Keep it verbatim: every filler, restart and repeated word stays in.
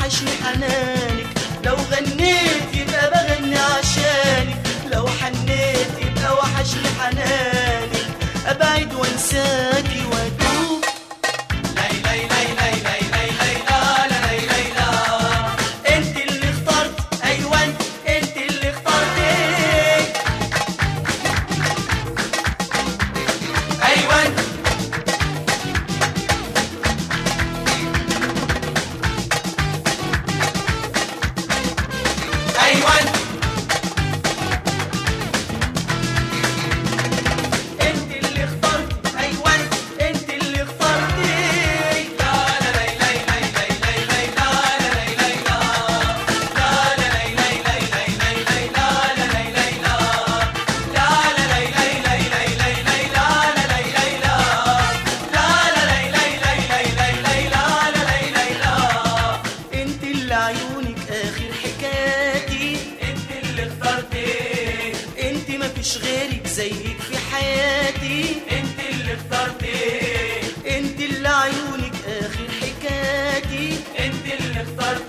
وحشني حنانك، لو غنيت يبقى بغني عشانك، لو حنيت يبقى وحشني حنانك، ابعد وانساكي واتوب. لي لي لي لي لي لي لي لا لا لي لي لا، انت اللي اخترت، ايوه انت اللي اخترتي، ايوه ايوه انت اللي اخترت، ايوه انت اللي اخترتي، لا لا لي لي لي لي لي لي لا لا لي لي لا، لا لا لي لي لي لي لي لي لا لا لي لي لا، لا لا لي لي لي لي لي لي لا لا لي لي لا، لا لا لي لي لي لي لي لي لا لا لي لي لا، انت اللي عيونك اخر حكاياتي، انت اللي اخترتي، انت مفيش غيرك زيك في حياتي، انت اللي اخترتي، انت اللي عيونك اخر حكاياتي، انت اللي اخترتي.